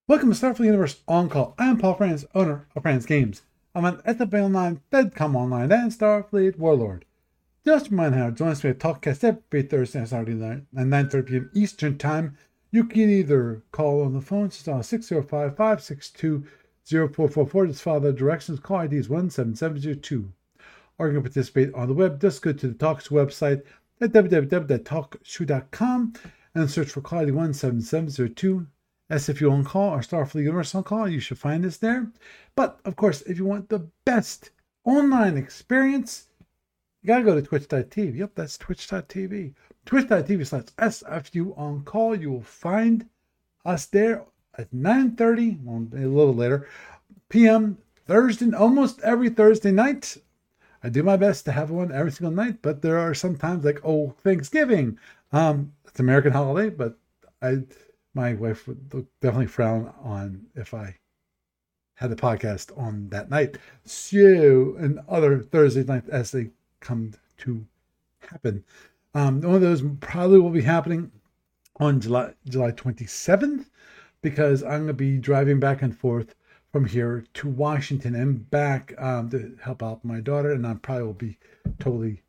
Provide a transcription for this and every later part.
Welcome to Starfleet Universe On Call. I am Paul Franz, owner of Franz Games. I'm an SFA Online, FedCom Online, and Starfleet Warlord. Just a reminder how join us for a Talkcast every Thursday and Saturday night at 9:30 p.m. Eastern Time. You can either call on the phone, just on 605-562-0444. Just follow the directions. Call ID is 17702. Or you can participate on the web. Just go to the TalkShoe website at www.talkshoe.com and search for call ID 17702. SFU On Call or Starfleet Universe On Call. You should find us there. But, of course, if you want the best online experience, you got to go to twitch.tv. Yep, that's twitch.tv. Twitch.tv/SFU On Call. You will find us there at 9:30, well, a little later, p.m. Thursday, almost every Thursday night. I do my best to have one every single night, but there are some times like, Thanksgiving. It's American holiday, but my wife would definitely frown on if I had the podcast on that night. So, and other Thursday nights as they come to happen. One of those probably will be happening on July 27th, because I'm going to be driving back and forth from here to Washington and back to help out my daughter, and I probably will be totally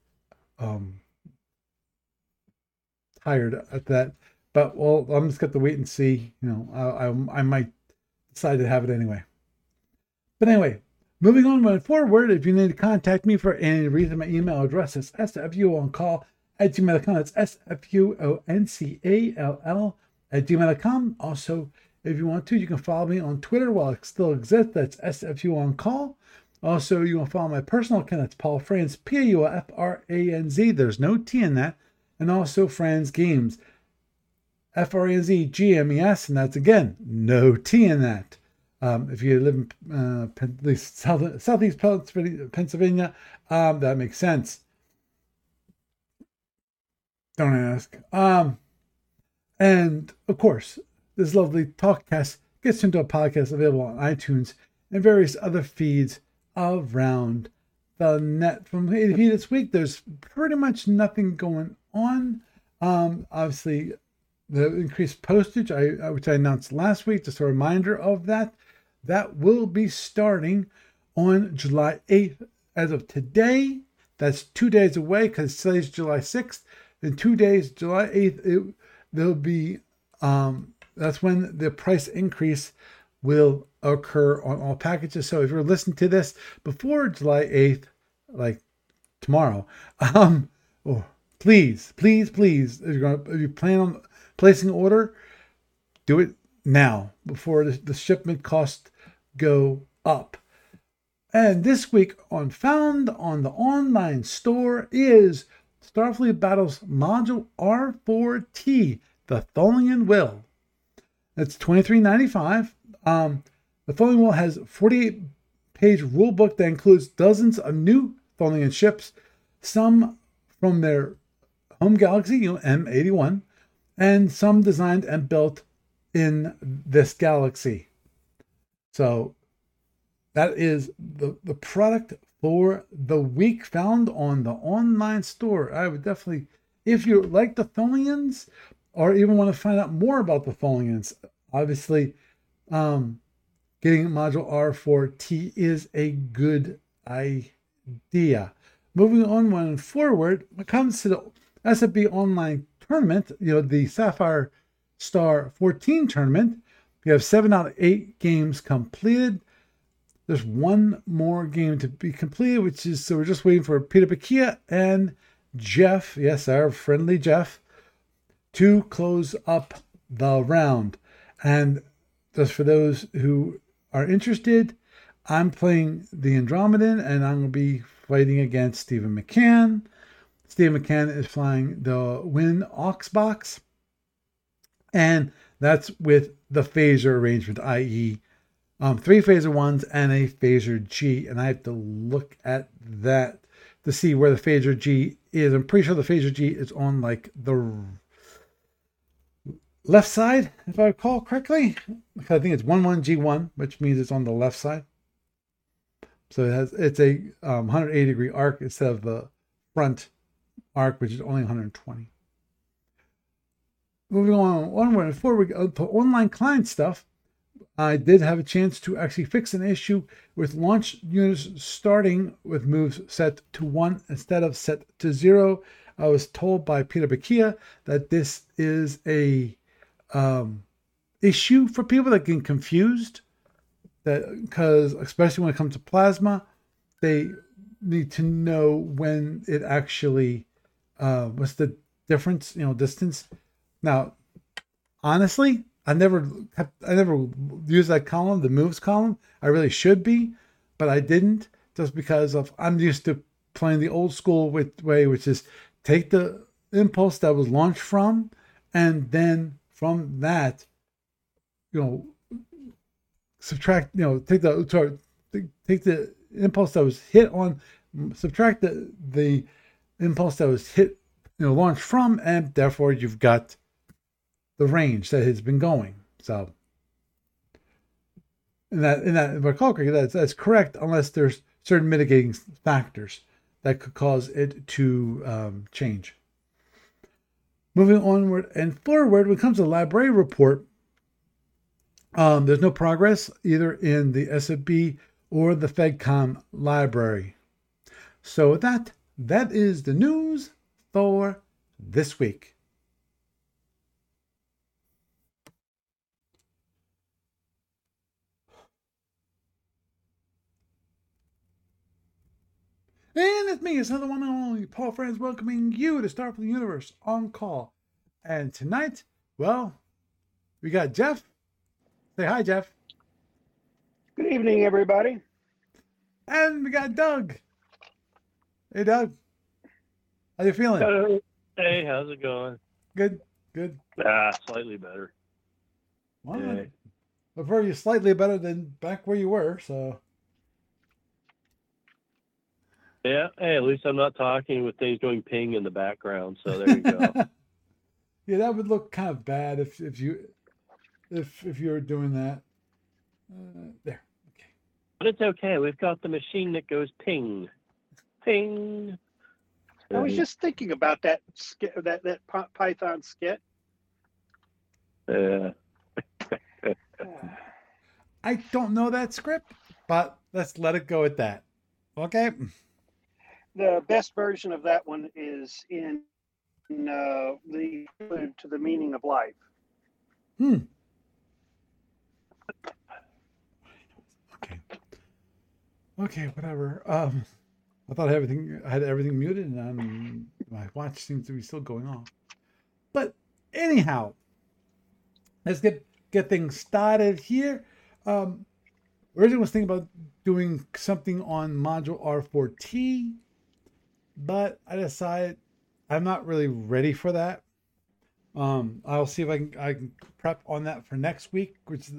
tired at that. But, well, I'm just going to wait and see. I might decide to have it anyway. But anyway, moving on forward, if you need to contact me for any reason, my email address is sfuoncall@gmail.com. That's sfuoncall@gmail.com. Also, if you want to, you can follow me on Twitter while it still exists. That's sfuoncall. Also, you can follow my personal account. That's Paul Franz, PaulFranz. There's no T in that. And also Franz Games. FRANZGMES, and that's again no T in that. If you live in southeast Pennsylvania, that makes sense. Don't ask. And of course, this lovely Talkcast gets into a podcast available on iTunes and various other feeds around the net. From A to B this week, there's pretty much nothing going on. Obviously, the increased postage, which I announced last week, just a reminder of that will be starting on July 8th. As of today, that's 2 days away, because today's July 6th. In 2 days, July 8th, there'll be, that's when the price increase will occur on all packages. So if you're listening to this before July 8th, like tomorrow, please, if you plan on placing an order, do it now before the shipment costs go up. And this week on Found on the Online Store is Starfleet Battles Module R4T, the Tholian Will. That's $23.95. The Tholian Will has a 48-page rulebook that includes dozens of new Tholian ships, some from their home galaxy, M81, and some designed and built in this galaxy. So that is the product for the week found on the online store. I would definitely, if you like the Tholians or even want to find out more about the Tholians, obviously getting Module R4T is a good idea. Moving on forward, when it comes to the SFB Online Tournament, the Sapphire Star 14 tournament, we have 7 out of 8 games completed. There's one more game to be completed, so we're just waiting for Peter Bakia and Jeff, yes, our friendly Jeff, to close up the round. And just for those who are interested, I'm playing the Andromedan, and I'm going to be fighting against Stephen McCann. Stephen McCann is flying the Win Oxbox, and that's with the phaser arrangement, i.e., 3 phaser 1s and a phaser G, and I have to look at that to see where the phaser G is. I'm pretty sure the phaser G is on like the left side, if I recall correctly. I think it's 11G1, which means it's on the left side. So it's a 180 degree arc instead of the front arc, which is only 120. Moving on onward, before we go to online client stuff, I did have a chance to actually fix an issue with launch units starting with moves set to 1 instead of set to 0. I was told by Peter Bakia that this is a issue for people that get confused. That because especially when it comes to plasma, they need to know when it actually what's the difference, distance. Now, honestly, I never used that column, the moves column. I really should be, but I didn't just because of I'm used to playing the old school way, which is take the impulse that was launched from, and then from that, subtract, take the impulse that was hit on, subtract the impulse that was hit, launched from, and therefore you've got the range that has been going. So in that if I recall correctly, that's correct, unless there's certain mitigating factors that could cause it to change. Moving onward and forward, when it comes to the library report, there's no progress either in the SFB or the FedCom library. So with that is the news for this week. And it's me, it's another one and only Paul Franz, welcoming you to Starfleet Universe on Call. And tonight, well, we got Jeff. Say hi, Jeff. Good evening, everybody. And we got Doug. Hey, Doug. How you feeling? Hello. Hey, how's it going? Good. Slightly better. Well, yeah. I've heard you slightly better than back where you were, so. Yeah, hey, at least I'm not talking with things going ping in the background, so there you go. Yeah, that would look kind of bad if you were doing that. There. Okay. But it's okay. We've got the machine that goes ping. Ping. I was just thinking about that Python skit. I don't know that script, but let's let it go at that. Okay. The best version of that one is in the Prelude to the Meaning of Life. Okay, whatever. I thought I had everything muted, and my watch seems to be still going off. But anyhow, let's get things started here. Originally was thinking about doing something on module R4T, but I decided I'm not really ready for that. I'll see if I can prep on that for next week, which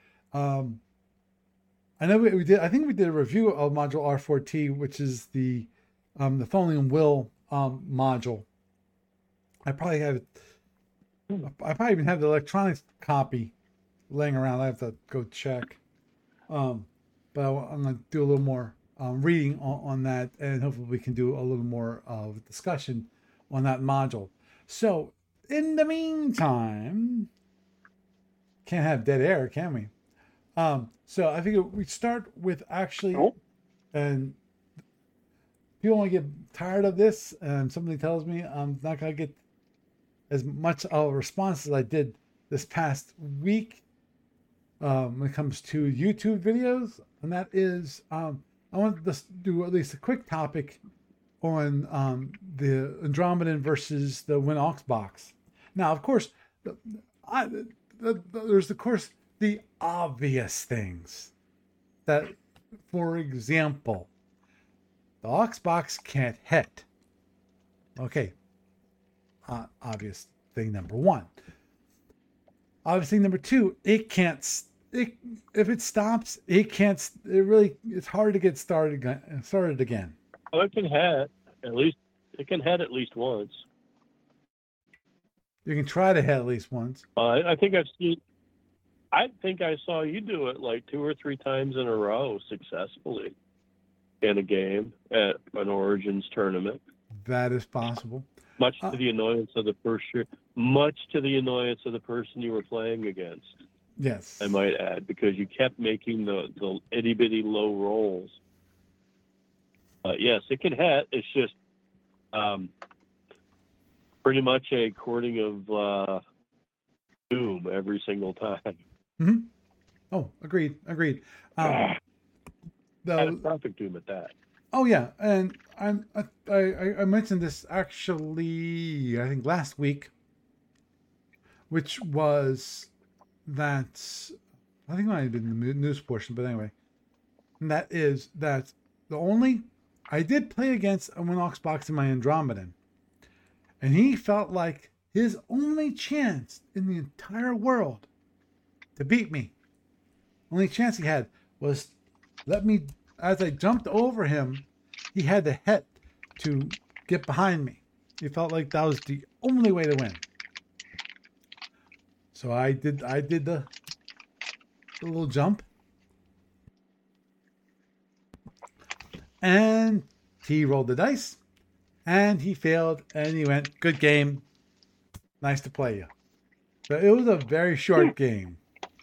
I know we did. I think we did a review of module R4T, which is the Tholian Will module. I probably even have the electronic copy laying around. I have to go check. But I'm going to do a little more reading on that, and hopefully we can do a little more of discussion on that module. So in the meantime, can't have dead air, can we? So I figured we'd start with and people want to get tired of this, and somebody tells me I'm not going to get as much of a response as I did this past week when it comes to YouTube videos, and that is I want to do at least a quick topic on the Andromedan versus the WinAux box. Now, of course, there's of course the obvious things that, for example, the aux box can't hit. Okay, obvious thing number one. Obvious thing number two, it can't. If it stops, it can't. It's hard to get started again. Oh, it can head at least. It can head at least once. You can try to head at least once. I think I've seen. I think I saw you do it like 2 or 3 times in a row successfully in a game at an Origins tournament. That is possible. Much to the annoyance of the person you were playing against. Yes. I might add, because you kept making the itty bitty low rolls. Yes, it can hit. It's just pretty much a courting of doom every single time. Mm-hmm. Oh, agreed. Had a perfect doom at that. Oh yeah, and I mentioned this actually I think last week, which was that I think it might have been the news portion, but anyway, and that is that the only I did play against a Oxbox in my Andromedan, and he felt like his only chance in the entire world to beat me, only chance he had was let me, as I jumped over him, he had the head to get behind me. He felt like that was the only way to win. So I did the little jump. And he rolled the dice. And he failed. And he went, good game. Nice to play you. So it was a very short game.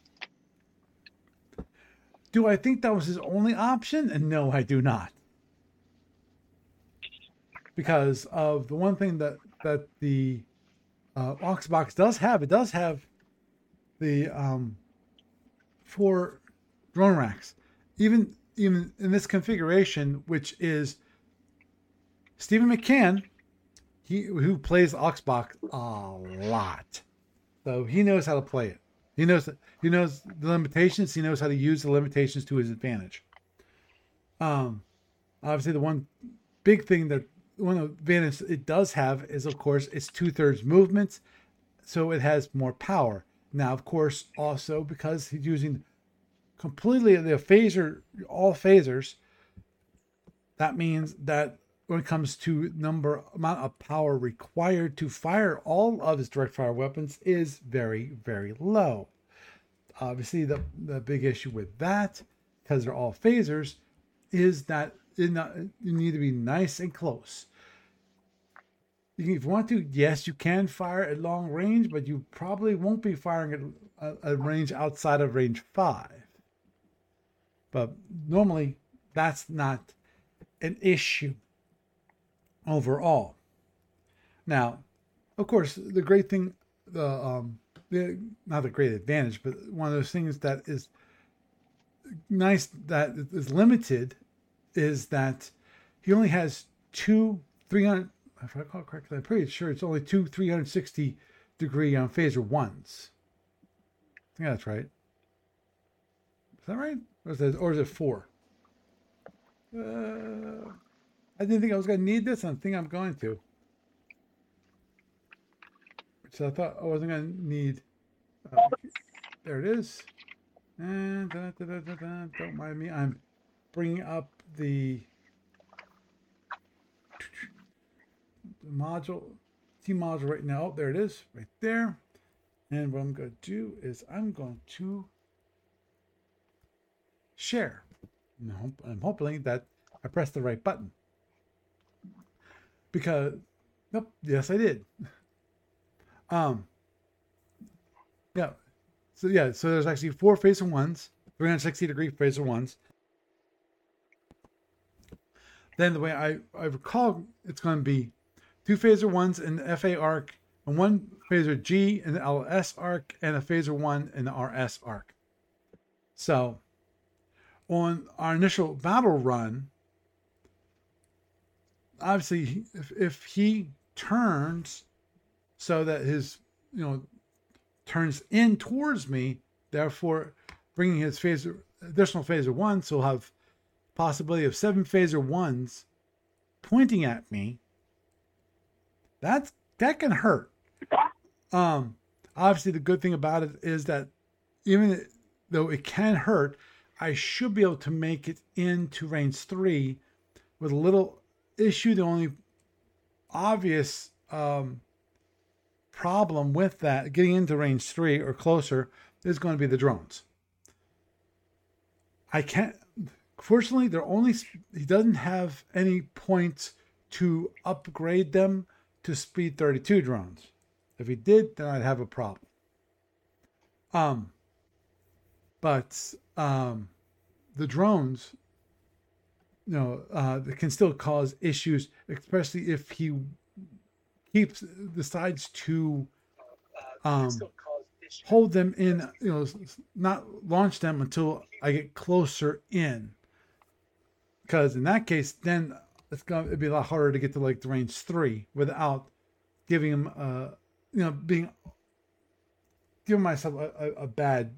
Do I think that was his only option? And no, I do not. Because of the one thing that the Oxbox does have, it does have the 4 drone racks. Even in this configuration, which is Stephen McCann, who plays Oxbox a lot, so he knows how to play it. He knows the limitations. He knows how to use the limitations to his advantage. Obviously, the one big thing that one advantage it does have is, of course, it's 2/3 movement, so it has more power. Now, of course, also because he's using completely the phaser, all phasers, that means that when it comes to amount of power required to fire all of his direct fire weapons is very, very low. Obviously, the big issue with that, because they're all phasers, is that you need to be nice and close. If you want to, yes, you can fire at long range, but you probably won't be firing at a range outside of range 5. But normally, that's not an issue overall. Now, of course, the great thing, not the great advantage, but one of those things that is nice that is limited is that he only has 2 300. If I recall correctly, I'm pretty sure it's only 2 360-degree phaser ones. I think that's right. Is that right? Or is it 4? I didn't think I was going to need this. I think I'm going to. So I thought I wasn't going to need. There it is. And don't mind me. I'm bringing up the module, T module right now. Oh, there it is, right there. And what I'm going to do is I'm going to share. No, I'm hoping that I pressed the right button. Because, nope, yes, I did. Yeah. So there's actually 4 phaser ones, 360-degree phaser ones. Then the way I recall, it's going to be 2 phaser ones in the FA arc, and 1 phaser G in the LS arc, and a phaser 1 in the RS arc. So on our initial battle run, obviously, if he turns so that his, turns in towards me, therefore bringing his additional phaser 1, so he'll have possibility of 7 phaser 1s pointing at me. That can hurt. Obviously, the good thing about it is that even though it can hurt, I should be able to make it into range 3 with a little issue. The only obvious problem with that, getting into range 3 or closer, is going to be the drones. I can't. Fortunately, he doesn't have any points to upgrade them to speed 32 drones. If he did, then I'd have a problem. But the drones, that can still cause issues, especially if he decides to hold them in, not launch them until I get closer in. Because in that case, then it'd be a lot harder to get to like the range 3 without giving him, giving myself a bad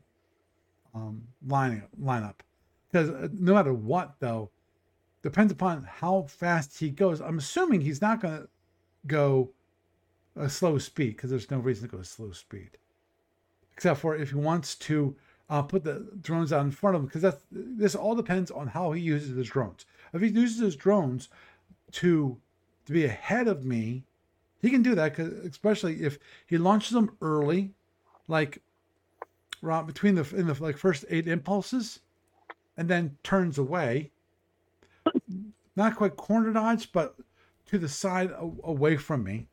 lineup. Because no matter what, though, depends upon how fast he goes. I'm assuming he's not going to go a slow speed, because there's no reason to go a slow speed, except for if he wants to put the drones out in front of him, because this all depends on how he uses his drones. If he uses his drones to be ahead of me, he can do that, especially if he launches them early, like between the first 8 impulses, and then turns away. Not quite corner dodge, but to the side away from me,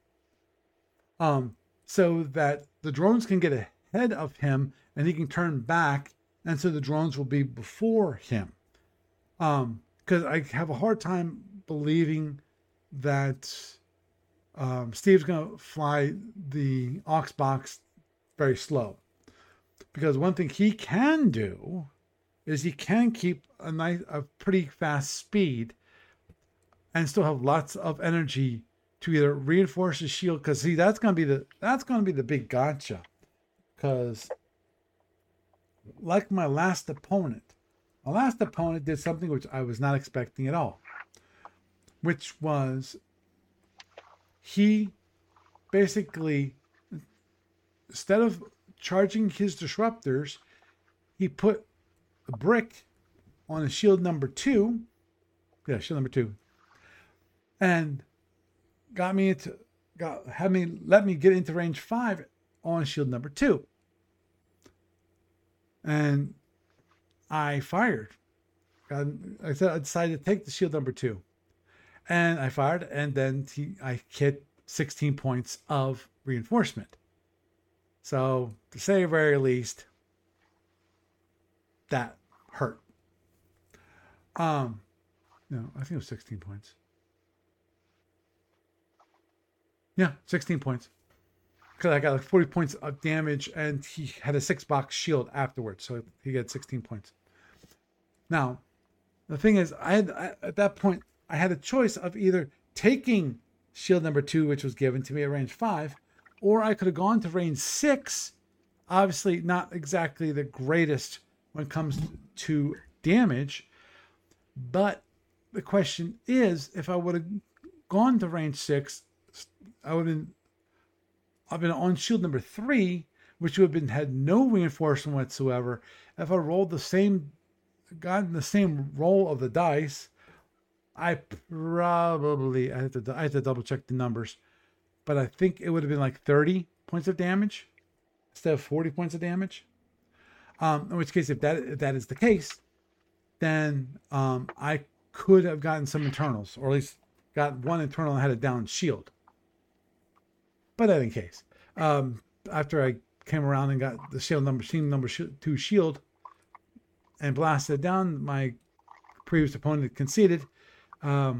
so that the drones can get ahead of him and he can turn back, and so the drones will be before him. Because I have a hard time believing that Steve's going to fly the aux box very slow. Because one thing he can do is he can keep a pretty fast speed and still have lots of energy to either reinforce his shield. Because see, that's going to be the big gotcha. Because like my last opponent did something which I was not expecting at all, which was he basically, instead of charging his disruptors, he put a brick on a shield number 2. Yeah, shield number 2. And let me get into range 5 on shield number 2. And I fired. I decided to take the shield number 2. And I fired, and then I hit 16 points of reinforcement. So, to say the very least, that hurt. I think it was 16 points. Yeah, 16 points. Because I got like 40 points of damage, and he had a 6-box shield afterwards, so he got 16 points. Now, the thing is, at that point, I had a choice of either taking shield number 2, which was given to me at range 5, or I could have gone to range 6. Obviously, not exactly the greatest when it comes to damage. But the question is, if I would have gone to range 6, I've been on shield number 3, which would have had no reinforcement whatsoever. If I gotten the same roll of the dice, I had to double check the numbers, but I think it would have been like 30 points of damage instead of 40 points of damage. In which case, if that is the case, then I could have gotten some internals, or at least got one internal and had a down shield. But that in case, after I came around and got the shield number 2 shield and blasted it down, my previous opponent conceded. I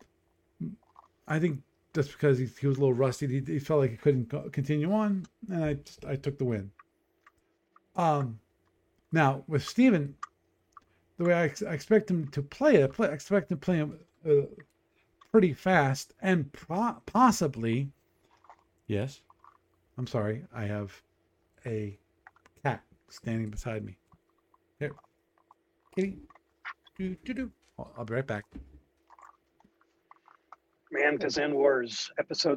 think just because he was a little rusty, he felt like he couldn't continue on, and I took the win. Now with Steven, the way I expect him to play it, I expect him to play him pretty fast and possibly. Yes, I'm sorry. I have a cat standing beside me. Here, kitty. I'll be right back. Man Kazan Wars, episode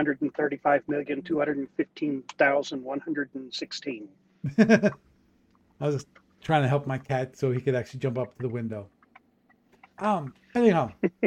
735,215,116. I was just trying to help my cat so he could actually jump up to the window. Anyhow,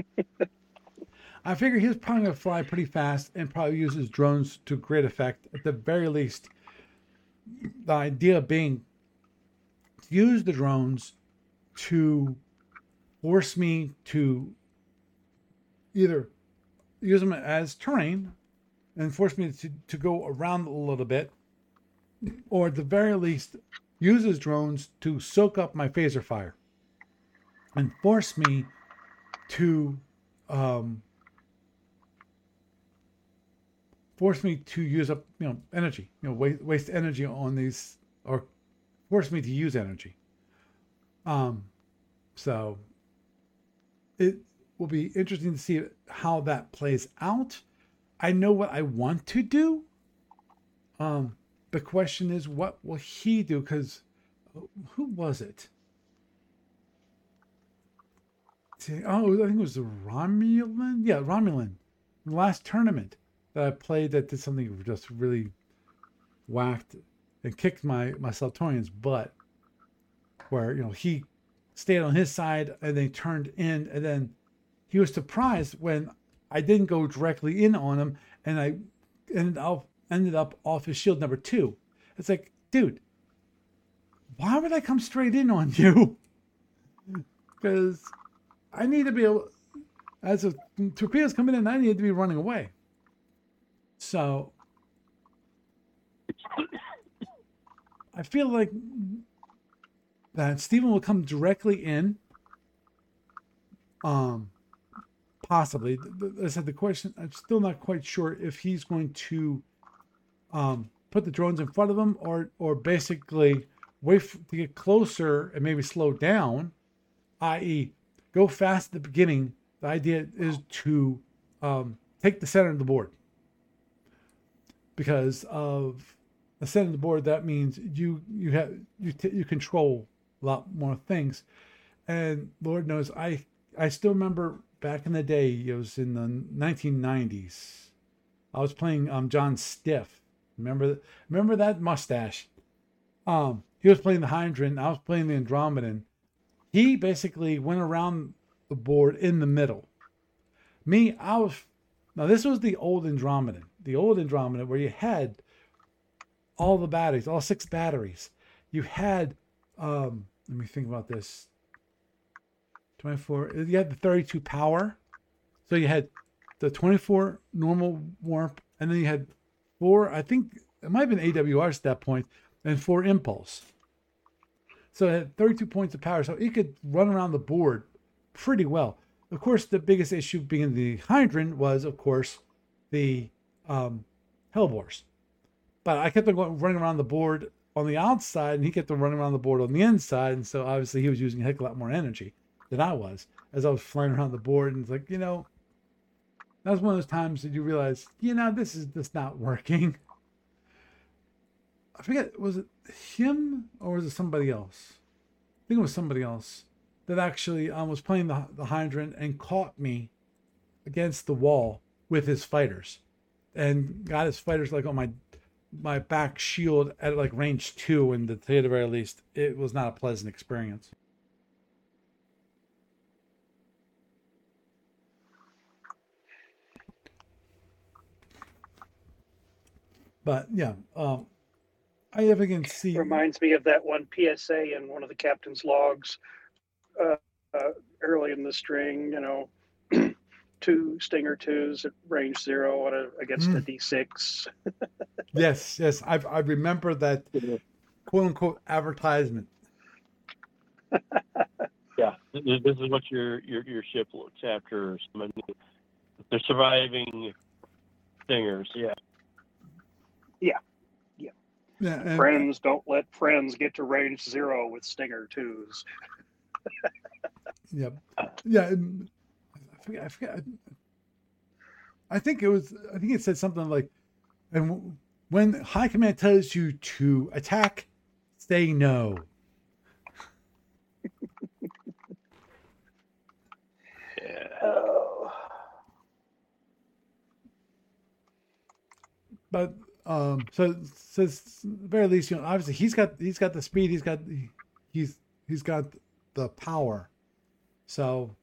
I figure he was probably going to fly pretty fast and probably use his drones to great effect. At the very least, the idea being to use the drones to force me to either use them as terrain and force me to go around a little bit, or at the very least uses drones to soak up my phaser fire and force me to use up energy, waste energy on these, or force me to use energy. So it will be interesting to see how that plays out. I know what I want to do. The question is, what will he do? Because who was it? Oh, I think it was the Romulan. Yeah, Romulan. The last tournament that I played that did something just really whacked and kicked my Saltorian's butt. Where, he stayed on his side and they turned in, and then he was surprised when I didn't go directly in on him, and I ended up off his shield number 2. It's like, dude, why would I come straight in on you? Because I need to be able, as a torpedoes coming in, I need to be running away. So I feel like that Steven will come directly in. Possibly. I said the question, I'm still not quite sure if he's going to put the drones in front of him or basically wait to get closer and maybe slow down, i.e. go fast at the beginning. The idea is to take the center of the board. Because of the center of the board, that means you control a lot more things. And Lord knows, I still remember back in the day, it was in the 1990s. I was playing John Stiff. Remember that mustache? He was playing the Hydran. I was playing the Andromedan. He basically went around the board in the middle. Now this was the old Andromedan. The old Andromedan where you had all the batteries, all 6 batteries. You had, let me think about this. 24, you had the 32 power. So you had the 24 normal warp, and then you had 4, I think it might have been AWRs at that point, and 4 impulse. So it had 32 points of power. So it could run around the board pretty well. Of course, the biggest issue being the Hydran was, of course, the Hellbores. But I kept on running around the board on the outside, and he kept on running around the board on the inside. And so obviously he was using a heck of a lot more energy than I was as I was flying around the board. And it's like, that was one of those times that you realize, this is just not working. I forget, was it him or was it somebody else? I think it was somebody else that actually was playing the Hydran and caught me against the wall with his fighters and got his fighters like on my back shield at like range 2, and to say the very least, it was not a pleasant experience. But yeah, I ever can see. Reminds me of that one PSA in one of the captain's logs early in the string. 2 Stinger 2s at range 0 against a D6. Yes, I remember that quote unquote advertisement. Yeah, this is what your ship looks after. They're surviving Stingers. Yeah, Friends don't let friends get to range 0 with Stinger 2s. Yep. Yeah. I forget. I think it said something like, and when High Command tells you to attack, say no. But so at the very least, obviously he's got the speed, he's got the power. So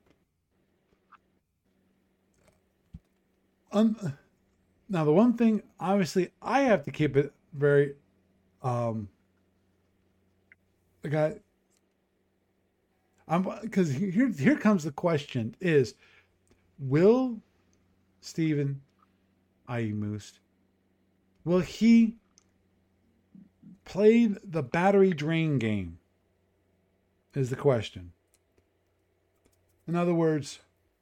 now the one thing, obviously, I have to keep it very because here comes the question: is will Steven, i.e. Moose, will he played the battery drain game? Is the question. In other words,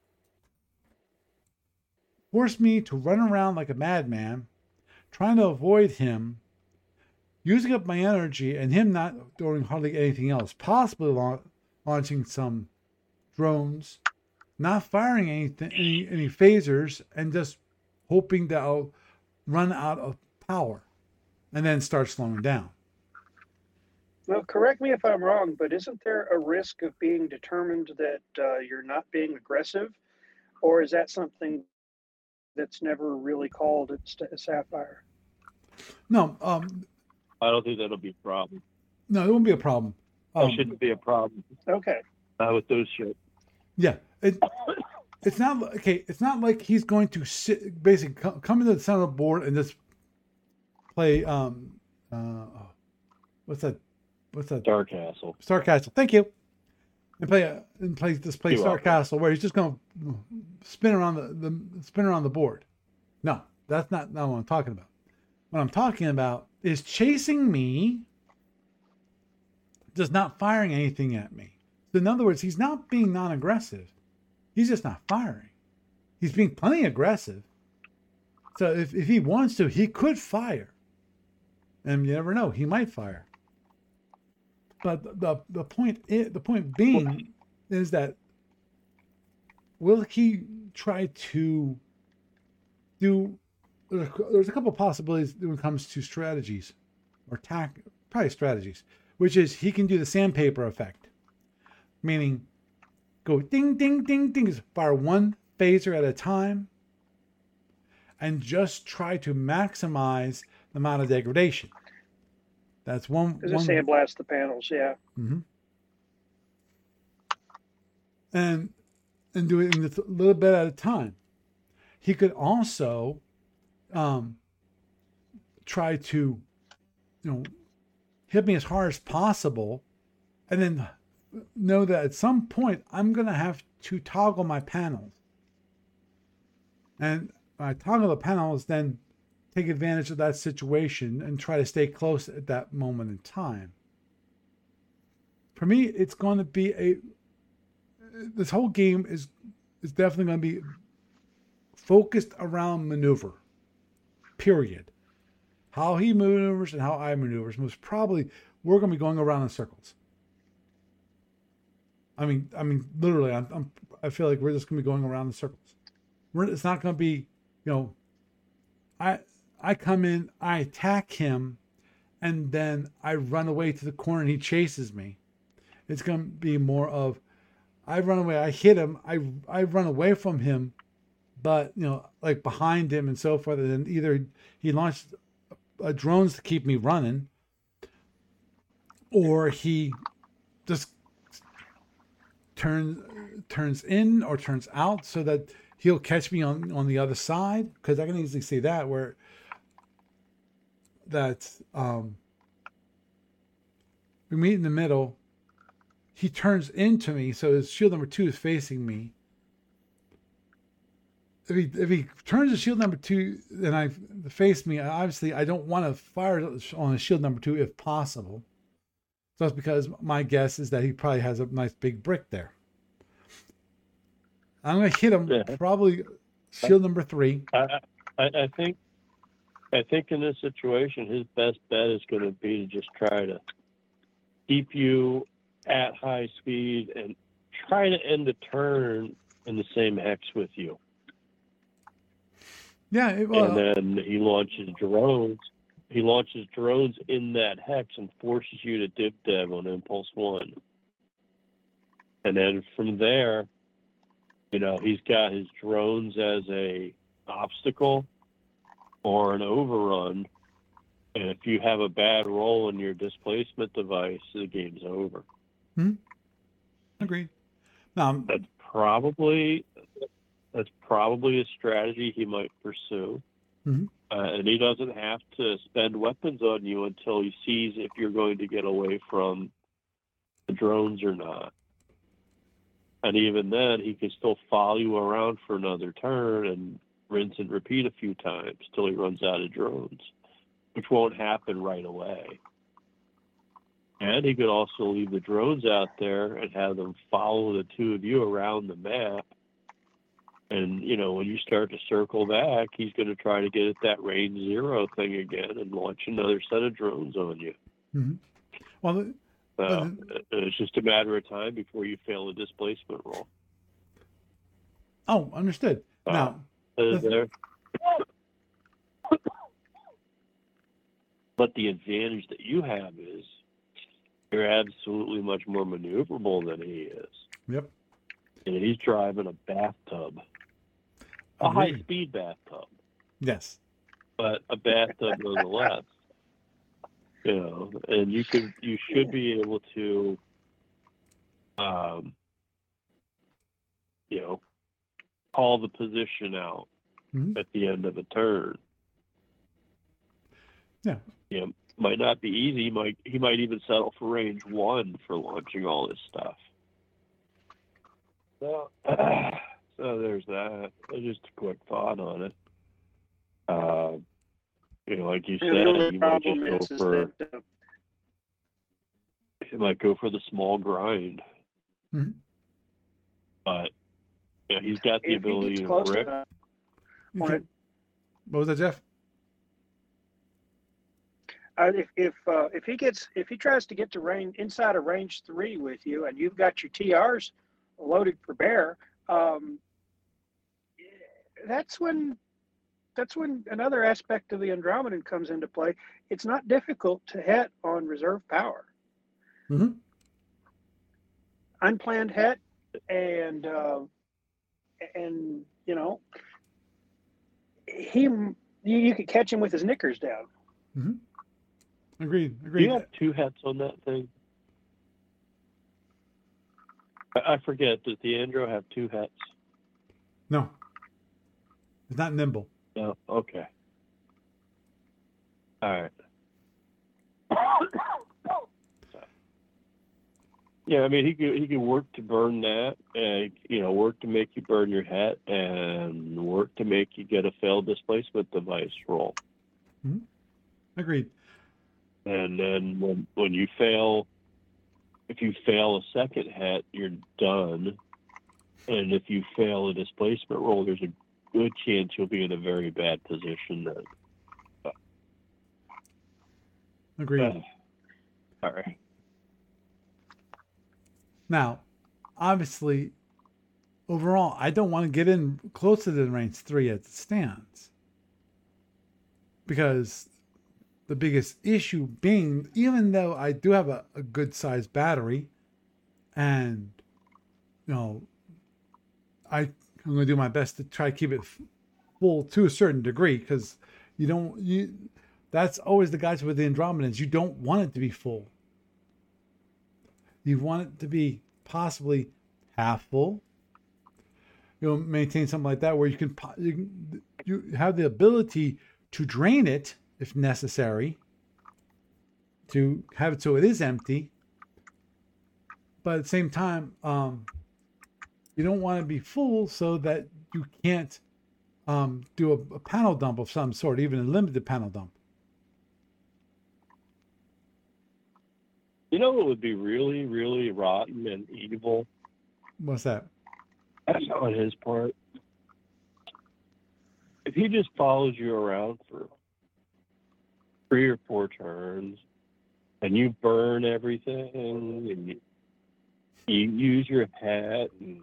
force me to run around like a madman, trying to avoid him, using up my energy, and him not doing hardly anything else, possibly launching some drones, not firing any phasers, and just hoping that I'll run out of power and then start slowing down. Well, correct me if I'm wrong, but isn't there a risk of being determined that you're not being aggressive? Or is that something that's never really called at Sapphire? No, I don't think that'll be a problem. no, it won't be a problem. That shouldn't be a problem. Okay. Not with those ships. Yeah, it's not okay. It's not like he's going to sit, basically come into the center of the board and just play. What's that? Star Castle. Star Castle. Thank you. And play Star Castle, where he's just going to spin around the board. No, that's not what I'm talking about. What I'm talking about is chasing me, just not firing anything at me. So in other words, he's not being non-aggressive. He's just not firing. He's being plenty aggressive. So if he wants to, he could fire. And you never know, he might fire. But the point being is that will he try to do? There's a couple of possibilities when it comes to strategies, or probably strategies, which is he can do the sandpaper effect, meaning go ding ding ding ding, fire one phaser at a time, and just try to maximize the amount of degradation. That's one. Because it sandblast the panels, yeah. Mm-hmm. And do it in a little bit at a time. He could also try to, hit me as hard as possible, and then know that at some point I'm going to have to toggle my panels. And when I toggle the panels, then take advantage of that situation and try to stay close at that moment in time. For me, it's going to be this whole game is definitely going to be focused around maneuver, period. How he maneuvers and how I maneuvers. Most probably, we're going to be going around in circles. I mean, literally, I feel like we're just going to be going around in circles. It's not going to be, I come in, I attack him, and then I run away to the corner and he chases me. It's going to be more of, I run away, I hit him, I run away from him, but, like behind him and so forth. And then either he launched drones to keep me running, or he just turns in or turns out so that he'll catch me on the other side. Because I can easily see that where we meet in the middle. He turns into me, so his shield number 2 is facing me. If he turns to shield number 2 and I face me, obviously I don't want to fire on his shield number 2 if possible. So that's because my guess is that he probably has a nice big brick there. I'm going to hit him probably shield number 3. I think in this situation, his best bet is going to be to just try to keep you at high speed and try to end the turn in the same hex with you. Yeah, and then he launches drones. He launches drones in that hex and forces you to dib-deb on Impulse 1. And then from there, he's got his drones as a obstacle or an overrun. And if you have a bad roll in your displacement device, the game's over. Agreed. That's probably a strategy he might pursue. Mm-hmm. And he doesn't have to spend weapons on you until he sees if you're going to get away from the drones or not. And even then, he can still follow you around for another turn and rinse and repeat a few times till he runs out of drones, which won't happen right away. And he could also leave the drones out there and have them follow the two of you around the map. And, when you start to circle back, he's going to try to get at that range 0 thing again and launch another set of drones on you. Mm-hmm. Well, it's just a matter of time before you fail a displacement roll. Oh, understood. Now, but the advantage that you have is you're absolutely much more maneuverable than he is. Yep. And he's driving a bathtub, a high-speed bathtub. Yes. But a bathtub nonetheless. And you should be able to, call the position out at the end of a turn. Yeah. Might not be easy. He might even settle for range 1 for launching all this stuff. So there's that. Just a quick thought on it. Like you said, he might go for the small grind. Mm-hmm. But he's got the ability to rip. What was that, Jeff? If he tries to get to range inside of range 3 with you, and you've got your TRs loaded for bear, that's when another aspect of the Andromedan comes into play. It's not difficult to hit on reserve power. Mm-hmm. Unplanned hit, and you could catch him with his knickers down. Mm-hmm. Agreed. Do you have 2 hets on that thing? I forget. Does the Andro have 2 hets? No. It's not nimble. No. Okay. All right. Yeah, I mean, he could work to burn that, and work to make you burn your het, and work to make you get a failed displacement device roll. Mm-hmm. Agreed. And then when you fail, if you fail a second het, you're done. And if you fail a displacement roll, there's a good chance you'll be in a very bad position then. Agreed. All right. Now, obviously, overall, I don't want to get in closer than range 3 as it stands. Because the biggest issue being, even though I do have a good sized battery, and I'm going to do my best to try to keep it full to a certain degree, because that's always the guys with the Andromedans. You don't want it to be full. You want it to be possibly half full. Maintain something like that where you have the ability to drain it if necessary, to have it so it is empty. But at the same time, you don't want to be full so that you can't do a panel dump of some sort, even a limited panel dump. You know what would be really, really rotten and evil? What's that? On his part. If he just follows you around for 3 or 4 turns, and you burn everything, and you use your hat, and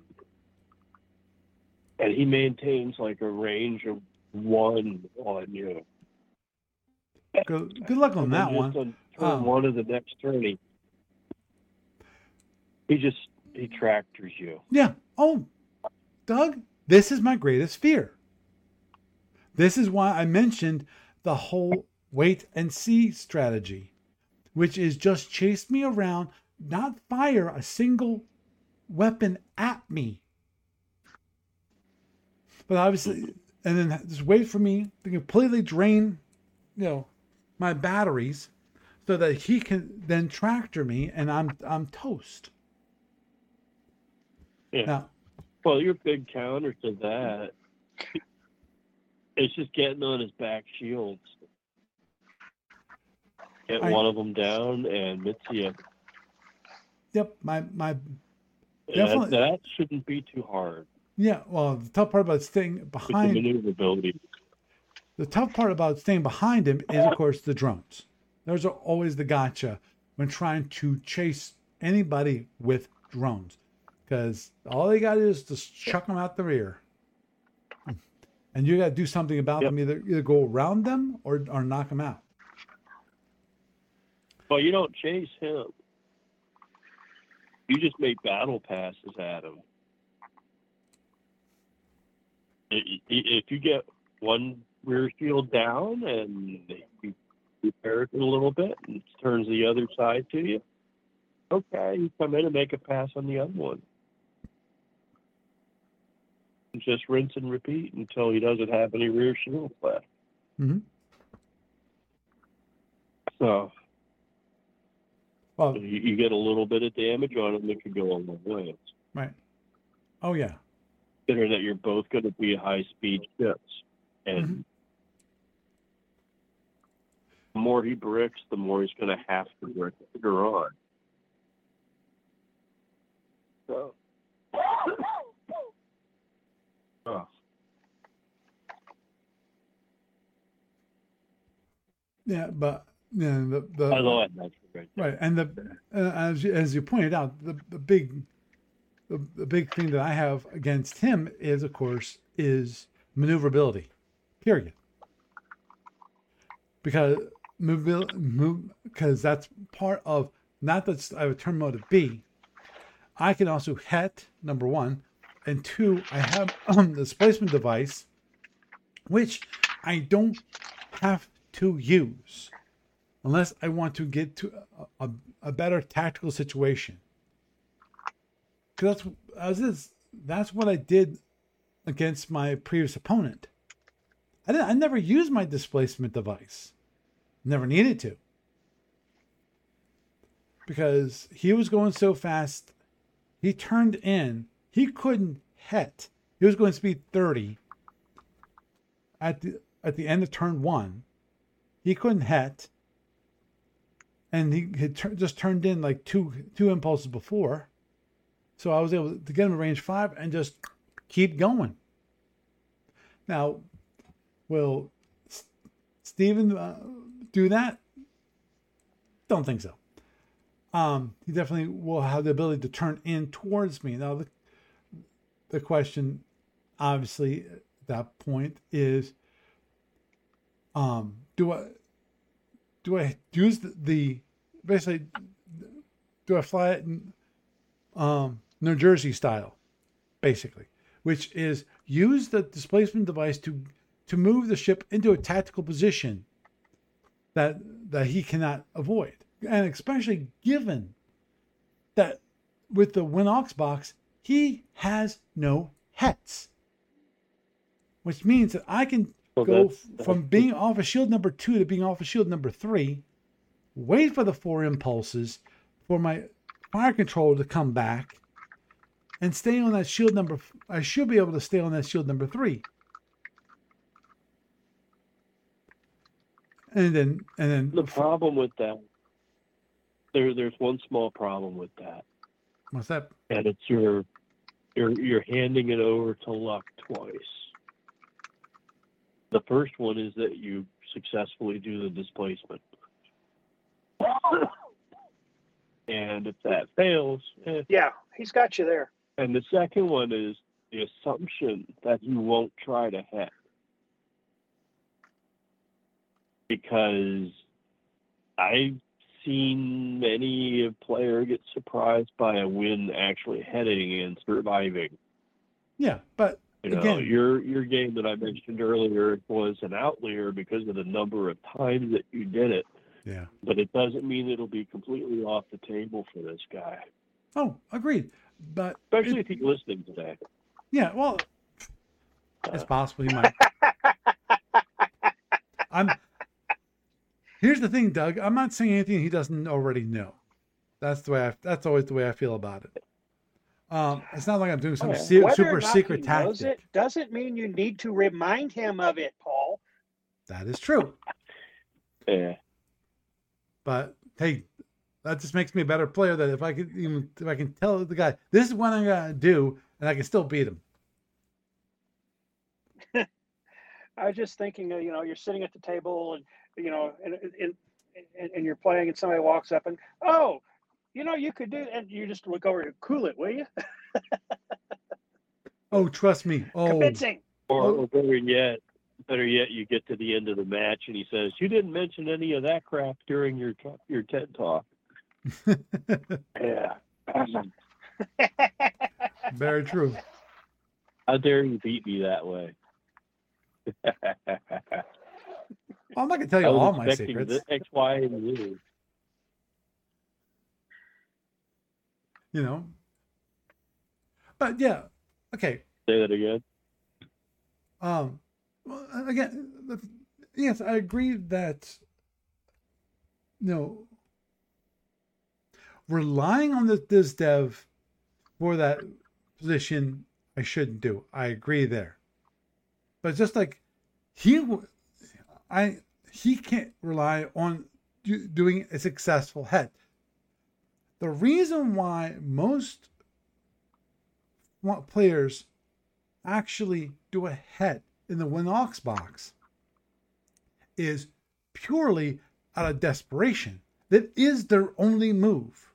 he maintains like a range of 1 on you. Good luck on that one. On turn 1 of the next turn, he tractors you. Yeah. Oh, Doug, this is my greatest fear. This is why I mentioned the whole wait and see strategy, which is just chase me around, not fire a single weapon at me. But obviously, and then just wait for me to completely drain, my batteries, so that he can then tractor me, and I'm toast. Yeah. Now, well, your big counter to that, it's just getting on his back shields. Get one of them down and Mitsuya. Yep, my definitely that shouldn't be too hard. Yeah, well, the tough part about staying behind with the maneuverability. The tough part about staying behind him is, of course, the drones. Those are always the gotcha when trying to chase anybody with drones, because all they got to do is just chuck them out the rear, and you got to do something about them. Either go around them or knock them out. Well, you don't chase him. You just make battle passes at him. If you get one rear shield down and you repair it a little bit and turns the other side to you, okay, you come in and make a pass on the other one. And just rinse and repeat until he doesn't have any rear shields left. Mm-hmm. So, well, you get a little bit of damage on him that could go a long way. Right. Oh, yeah. Consider that you're both going to be high-speed ships. And the more he bricks, the more he's going to have to brick later on. So, Yeah, but the I love that. Right, and as you pointed out, the big thing that I have against him is, of course, is maneuverability. Period. Because that's part of, not that I would turn mode B. I can also het, number one, and two, I have the displacement device, which I don't have to use unless I want to get to a better tactical situation. Because that's what I did against my previous opponent. I never used my displacement device. Never needed to. Because he was going so fast, he turned in, he couldn't het. He was going speed 30 at the end of turn 1. He couldn't het. And he had just turned in like two impulses before. So I was able to get him to range 5 and just keep going. Now, will Steven do that? Don't think so. He definitely will have the ability to turn in towards me. Now, the question, obviously, at that point is, do I use basically, do I fly it in New Jersey style, basically, which is use the displacement device to move the ship into a tactical position that he cannot avoid. And especially given that with the Winox box, he has no hets, which means that I can go from being off of shield number 2 to being off of shield number 3, wait for the 4 impulses for my fire controller to come back, and stay on that shield number. I should be able to stay on that shield number 3. And then the problem with that, there's one small problem with that. What's that? And it's you're handing it over to luck twice. The first one is that you successfully do the displacement. And if that fails... Yeah, he's got you there. And the second one is the assumption that you won't try to het. Because I've seen many player get surprised by a win actually heading and surviving. Yeah, but again, your game that I mentioned earlier was an outlier because of the number of times that you did it. Yeah. But it doesn't mean it'll be completely off the table for this guy. Oh, agreed. But especially if he's listening today. Yeah, well, it's possible he might. Here's the thing, Doug. I'm not saying anything he doesn't already know. That's always the way I feel about it. It's not like I'm doing some super secret tactic. It doesn't mean you need to remind him of it, Paul. That is true. Yeah. But hey, that just makes me a better player. That if I can tell the guy this is what I'm gonna do, and I can still beat him. I was just thinking, you're sitting at the table and, and you're playing and somebody walks up and, oh, you could do, and you just look over and cool it, will you? Oh, trust me. Oh, Convincing. Or better yet, you get to the end of the match and he says, "You didn't mention any of that crap during your TED talk." Yeah. Very true. How dare you beat me that way? I'm not gonna tell you all my secrets. The X, Y, and Z. But yeah, okay. Say that again. Well, again, yes, I agree that relying on this dev for that position, I shouldn't do. I agree there. But just like he can't rely on doing a successful head. The reason why most players actually do a head in the Winox box is purely out of desperation. That is their only move.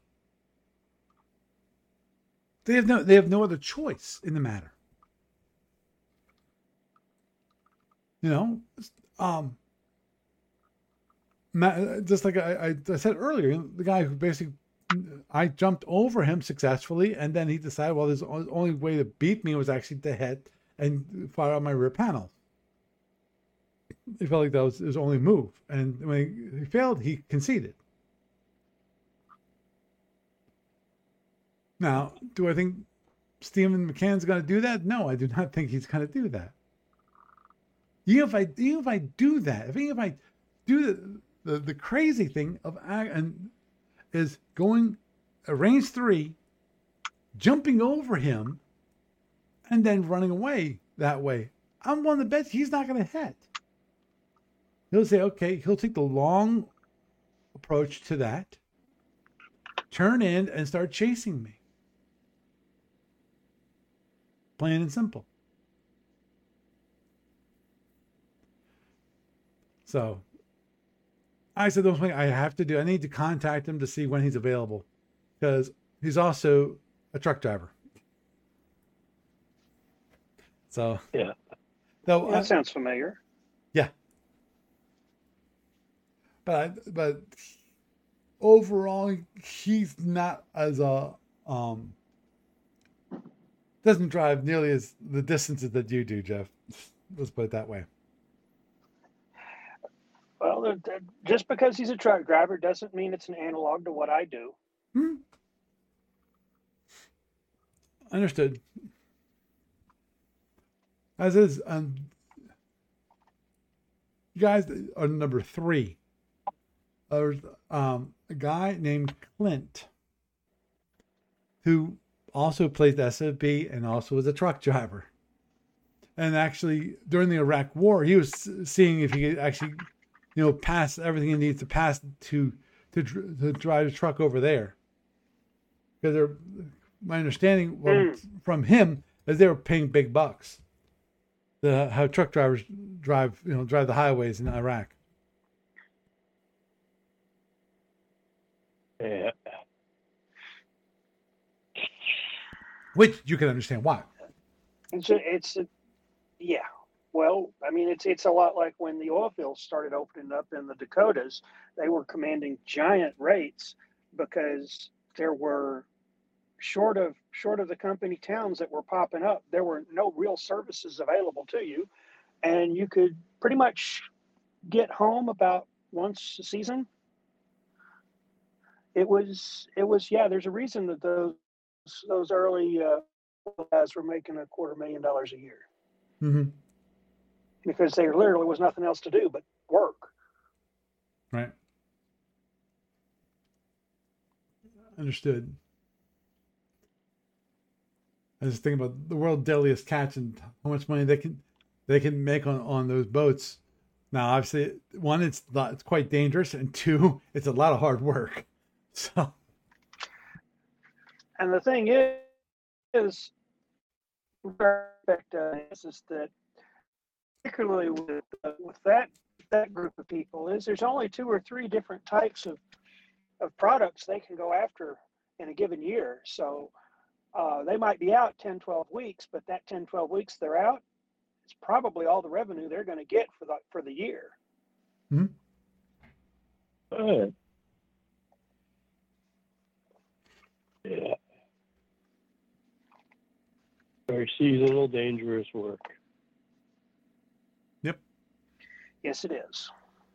They have no other choice in the matter. Just like I said earlier, the guy who basically I jumped over him successfully, and then he decided, well, the only way to beat me was actually to hit and fire on my rear panel. He felt like that was his only move, and when he failed, he conceded. Now, do I think Stephen McCann's going to do that? No, I do not think he's going to do that. Even if I do that, if I do the crazy thing is going range 3, jumping over him, and then running away that way, I'm willing to bet he's not going to hit. He'll say, okay, he'll take the long approach to that, turn in, and start chasing me. Plain and simple. So I said, the thing I have to do, I need to contact him to see when he's available, because he's also a truck driver. So yeah, that sounds familiar. Yeah, but overall, he's not as doesn't drive nearly as the distances that you do, Jeff. Let's put it that way. Well, just because he's a truck driver doesn't mean it's an analog to what I do. Understood. As is, you guys are number 3. There's a guy named Clint who also plays SOB and also is a truck driver. And actually, during the Iraq War, he was seeing if he could actually, pass everything he needs to pass to drive a truck over there. Because my understanding from him is they were paying big bucks. How truck drivers drive the highways in Iraq. Yeah. Which you can understand why. Yeah. Well, I mean, it's a lot like when the oil fields started opening up in the Dakotas. They were commanding giant rates because there were short of the company towns that were popping up. There were no real services available to you, and you could pretty much get home about once a season. It was yeah. There's a reason that those early guys were making $250,000 a year. Mm-hmm. Because there literally was nothing else to do but work. Right. Understood. I was thinking about the world's deadliest catch and how much money they can make on those boats. Now, obviously, one, it's quite dangerous, and two, it's a lot of hard work. So, And the thing is that particularly with that group of people is there's only 2 or 3 different types of products they can go after in a given year. So they might be out 10, 12 weeks, but that 10, 12 weeks they're out, it's probably all the revenue they're going to get for the year. mm-hmm. Yeah. Very seasonal, dangerous work. Yep. Yes, it is.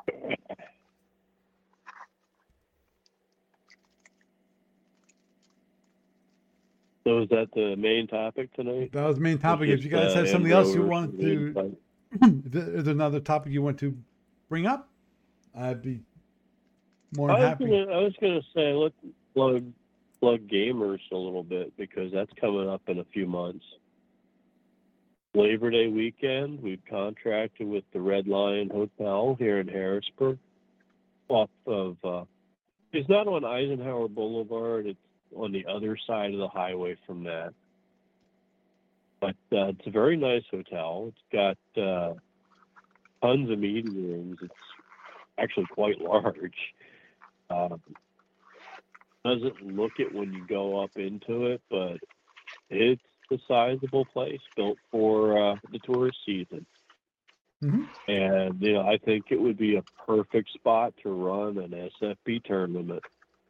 So is that the main topic tonight? That was the main topic. If you guys have something else you want to, if there's another topic you want to bring up, I'd be more than happy. I was gonna say, let's plug gamers a little bit, because that's coming up in a few months. Labor Day weekend, we've contracted with the Red Lion Hotel here in Harrisburg. Off of, it's not on Eisenhower Boulevard. It's on the other side of the highway from that. But it's a very nice hotel. It's got tons of meeting rooms. It's actually quite large. Doesn't look it when you go up into it, but it's a sizable place built for the tourist season. Mm-hmm. And I think it would be a perfect spot to run an SFB tournament.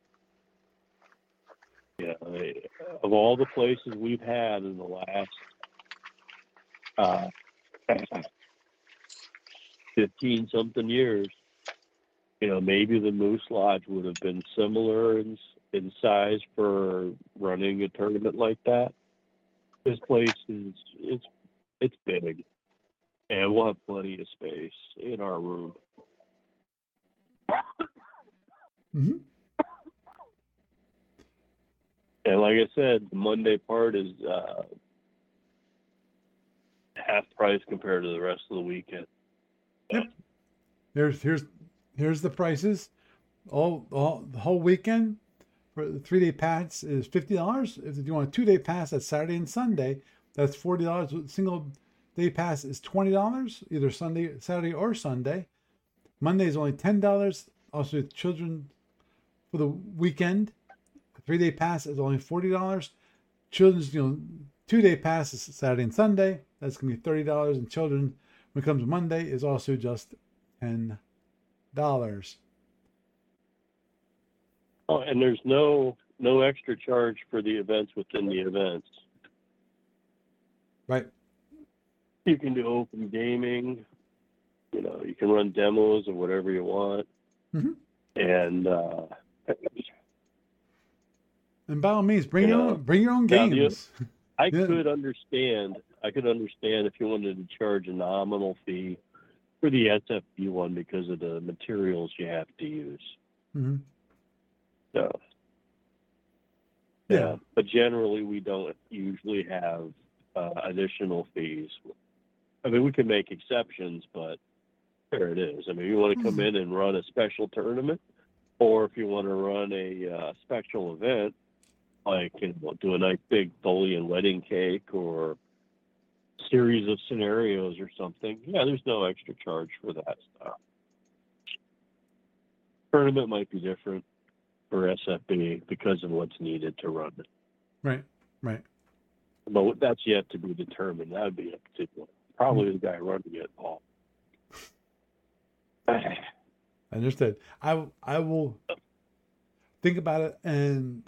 Yeah, of all the places we've had in the last 15-something years, maybe the Moose Lodge would have been similar in size for running a tournament like that. This place it's big, and we'll have plenty of space in our room. Mm-hmm. And like I said, the Monday part is half price compared to the rest of the weekend. Yep. Here's the prices. All the whole weekend for the 3-day pass is $50. If you want a 2-day pass, that's Saturday and Sunday, that's $40. Single day pass is $20, either Saturday or Sunday. Monday is only $10. Also, children for the weekend, 3-day pass is only $40. Children's 2-day pass is Saturday and Sunday. That's going to be $30. And children, when it comes to Monday, is also just $10. Oh, and there's no extra charge for the events within the events. Right. You can do open gaming. You can run demos of whatever you want. Mm-hmm. And by all means, bring your own games. I could understand if you wanted to charge a nominal fee for the SFB one because of the materials you have to use. Mm-hmm. So, yeah, but generally we don't usually have additional fees. I mean, we can make exceptions, but there it is. I mean, you want to come in and run a special tournament, or if you want to run a special event, like do a nice big Tholian wedding cake or series of scenarios or something. Yeah, there's no extra charge for that stuff. Tournament might be different for SFB because of what's needed to run it. Right. But that's yet to be determined. That would be up to probably the guy running it, Paul. Understood. I will think about it and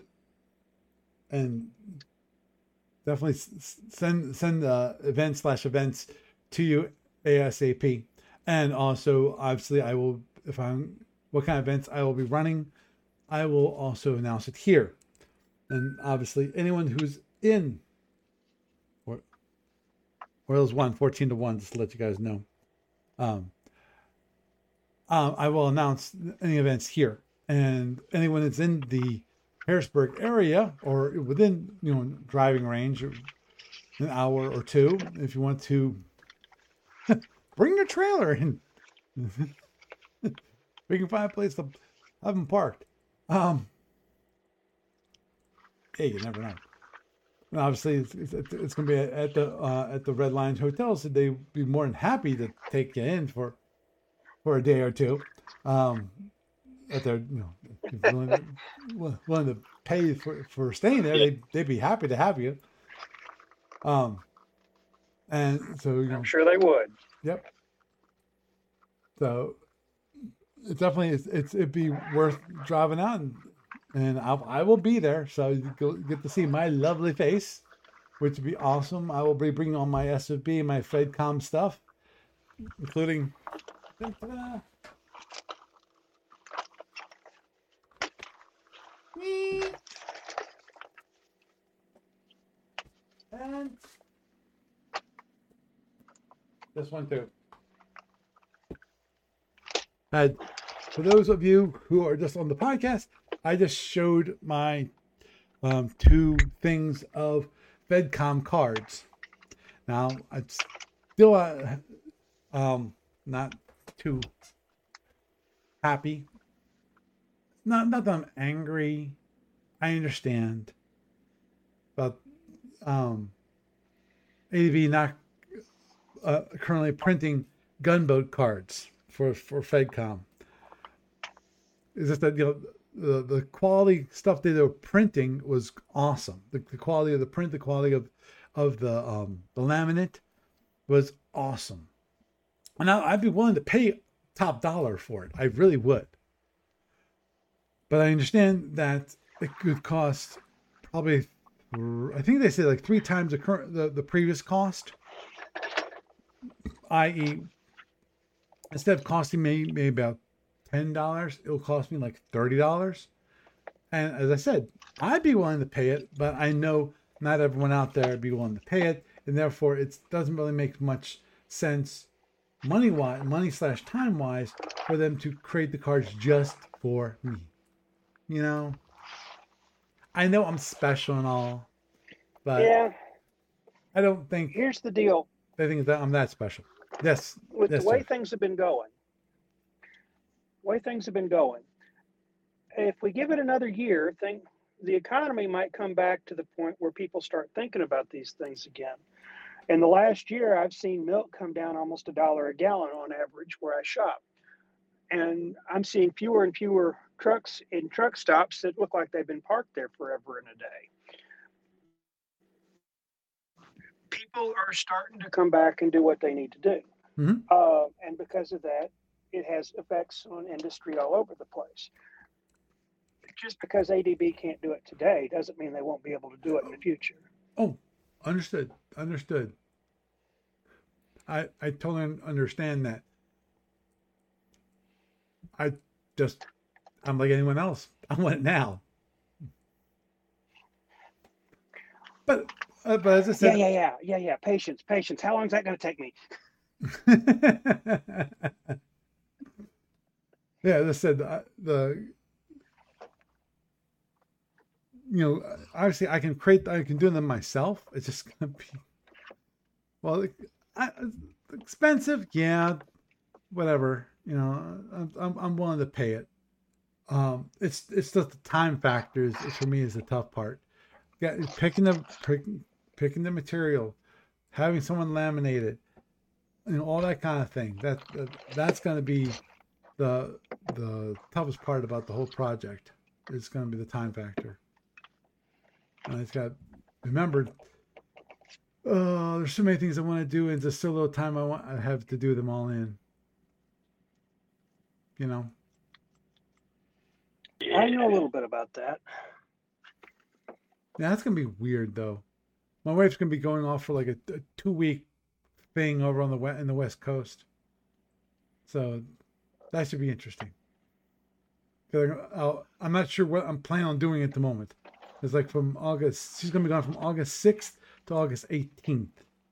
definitely send events to you ASAP. And also, obviously, I will, what kind of events I will be running, I will also announce it here. And obviously, anyone who's in Orioles won 14-1, just to let you guys know. I will announce any events here, and anyone that's in the Harrisburg area or within driving range, or an hour or two, if you want to bring your trailer and We can find a place to have them parked. Hey, you never know. And obviously, it's going to be at the Red Lions Hotel, so they'd be more than happy to take you in for a day or two. If they're willing to pay for staying there, they'd be happy to have you. And so I'm sure they would. Yep. So it definitely it'd be worth driving out, and I will be there, so you get to see my lovely face, which would be awesome. I will be bringing all my SFB and my FedCom stuff, including. And this one too. And for those of you who are just on the podcast, I just showed my 2 things of FedCom cards. Now I'm still not too happy. Not that I'm angry. I understand, but ADB not currently printing gunboat cards for FedCom. Is just that the quality stuff that they were printing was awesome. The quality of the print, the quality of the laminate was awesome, and I'd be willing to pay top dollar for it. I really would. But I understand that it could cost probably, I think they say like 3 times the previous cost. I.e., instead of costing me maybe about $10, it'll cost me like $30. And as I said, I'd be willing to pay it, but I know not everyone out there would be willing to pay it, and therefore it doesn't really make much sense money/time wise for them to create the cards just for me. You know, I know I'm special and all, but yeah, I don't think. Here's the deal. They think that I'm that special. Yes. With yes, the way sir. things have been going, if we give it another year, the economy might come back to the point where people start thinking about these things again. In the last year, I've seen milk come down almost $1 a gallon on average where I shop. And I'm seeing fewer and fewer trucks in truck stops that look like they've been parked there forever and a day. People are starting to come back and do what they need to do. Mm-hmm. And because of that, it has effects on industry all over the place. Just because ADB can't do it today doesn't mean they won't be able to do it in the future. Oh, understood. I totally understand that. I'm like anyone else. I want it now. But as I said, yeah. Patience. How long is that going to take me? Yeah, as I said, obviously I can do them myself. It's just going to be, expensive. Yeah, whatever. I'm willing to pay it. It's just the time factors for me is the tough part. Yeah, picking the material, having someone laminate it, all that kind of thing. That's going to be the toughest part about the whole project. It's going to be the time factor. And it's got remember. There's so many things I want to do, and just so little time I have to do them all in. I know a little bit about that. Yeah, that's gonna be weird though. My wife's gonna be going off for like a 2-week thing over on in the West Coast, so that should be interesting. I'm not sure what I'm planning on doing at the moment. It's like from August. She's gonna be gone from August 6th to August 18th.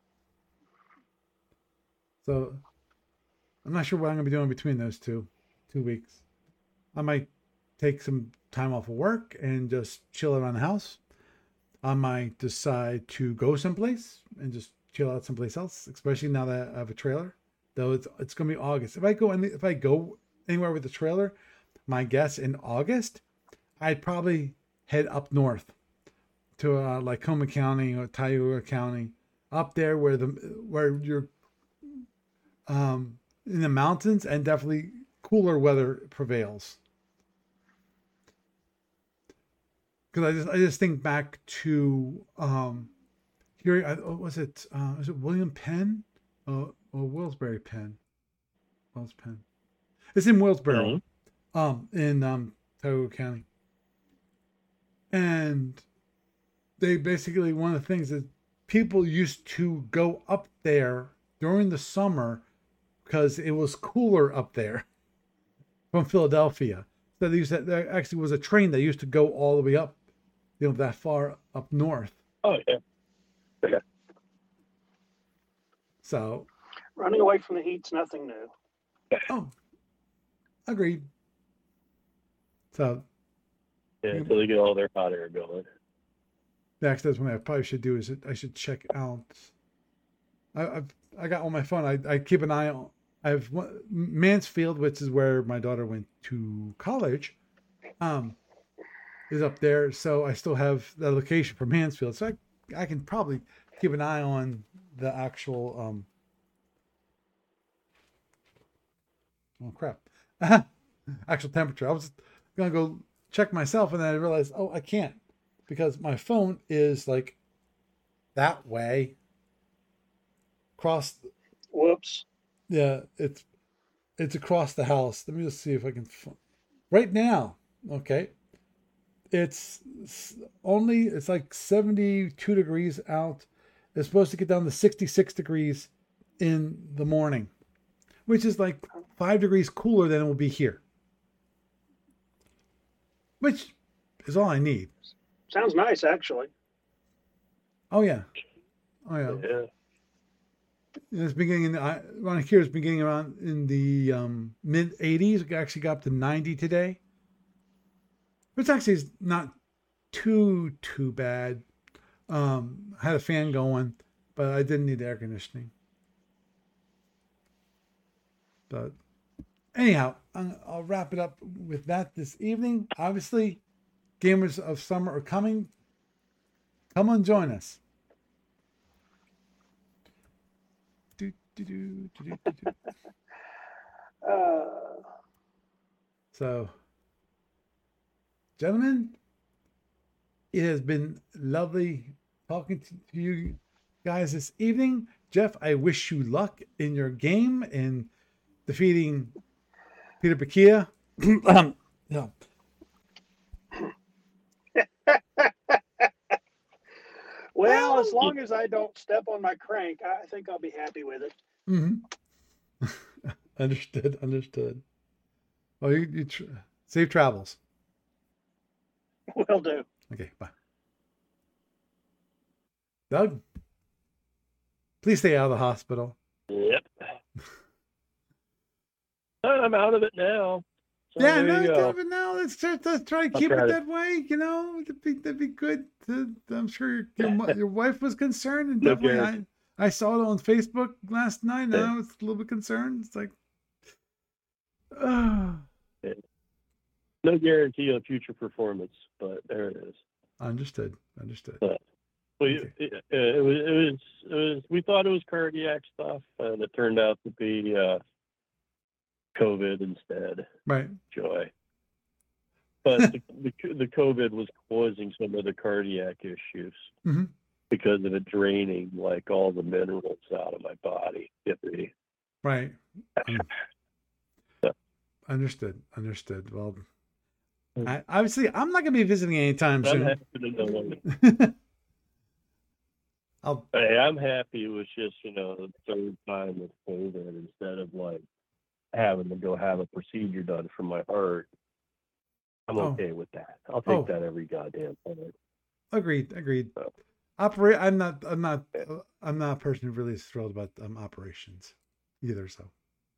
So I'm not sure what I'm gonna be doing between those 2 weeks. I might take some time off of work and just chill around the house. I might decide to go someplace and just chill out someplace else, especially now that I have a trailer though it's going to be August. If I go anywhere with the trailer, my guess in August, I'd probably head up north to like Lycoming County or Tioga County, up there where you're in the mountains, and definitely cooler weather prevails. Because I just think back to here. Was it William Penn or Willsbury Penn? Wells Penn. It's in Willsboro, in Tioga County, and they basically, one of the things that people used to go up there during the summer because it was cooler up there from Philadelphia. So there actually was a train that used to go all the way up, that far up north. Oh yeah. Yeah. So running away from the heat's nothing new. Oh, agreed. So yeah, so they get all their hot air going. Next, that's what I probably should do is I should check out. I got on my phone. I keep an eye on. I've Mansfield, which is where my daughter went to college, is up there. So I still have the location for Mansfield. So I can probably keep an eye on the actual. Oh crap! Actual temperature. I was gonna go check myself, and then I realized, oh, I can't, because my phone is like that way. Across. Whoops. Yeah, it's across the house. Let me just see if I can. Right now, okay. It's like 72 degrees out. It's supposed to get down to 66 degrees in the morning, which is like 5 degrees cooler than it will be here. Which is all I need. Sounds nice, actually. Oh yeah. Yeah. It's beginning around here. It's beginning around in the mid 80s. It actually got up to 90 today, which actually is not too bad. I had a fan going, but I didn't need air conditioning. But anyhow, I'll wrap it up with that this evening. Obviously, Gamers of Summer are coming. Come on, join us. So, gentlemen, it has been lovely talking to you guys this evening. Jeff, I wish you luck in your game in defeating Peter Bakia. Yeah. Well, as long as I don't step on my crank, I think I'll be happy with it. Mm-hmm. Understood. Well, safe travels. Will do. Okay, bye. Doug, please stay out of the hospital. Yep. I'm out of it now. So yeah, there you go. No, let's try to keep it that way. That'd be good. I'm sure your wife was concerned, and definitely I saw it on Facebook last night, and I was a little bit concerned. It's like, no guarantee of future performance, but there it is. Understood. But, Okay. it was. We thought it was cardiac stuff, and it turned out to be COVID instead. Right. Joy. But the COVID was causing some of the cardiac issues because of it draining like all the minerals out of my body. Right. Understood. Well, obviously, I'm not going to be visiting anytime soon. I'm happy it was just, the third time with COVID instead of like having to go have a procedure done for my heart. I'm okay with that. I'll take that every goddamn time. Agreed. So. I'm not a person who really is thrilled about operations either. So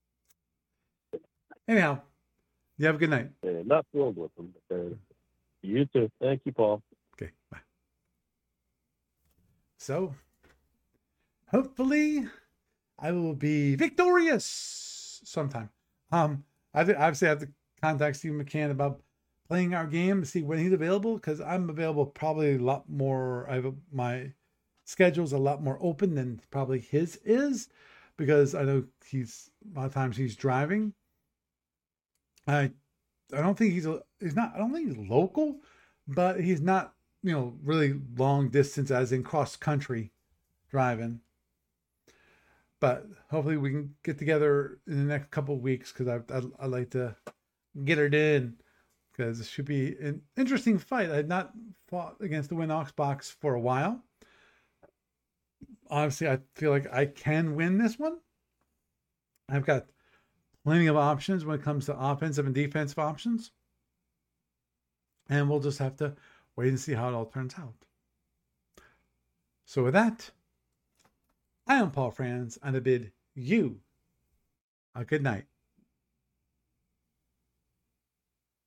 anyhow, you have a good night. Yeah, not thrilled with them. But you too. Thank you, Paul. Okay, bye. So hopefully I will be victorious sometime. I obviously have to contact Steve McCann about playing our game to see when he's available, because I'm available probably a lot more. My schedule's a lot more open than probably his is, because I know a lot of times he's driving. I don't think he's not. I don't think he's local, but he's not, really long distance, as in cross country driving. But hopefully we can get together in the next couple of weeks, because I like to get it in, because it should be an interesting fight. I had not fought against the Win Oxbox for a while. Obviously, I feel like I can win this one. I've got plenty of options when it comes to offensive and defensive options. And we'll just have to wait and see how it all turns out. So with that, I am Paul Franz, and I bid you a good night.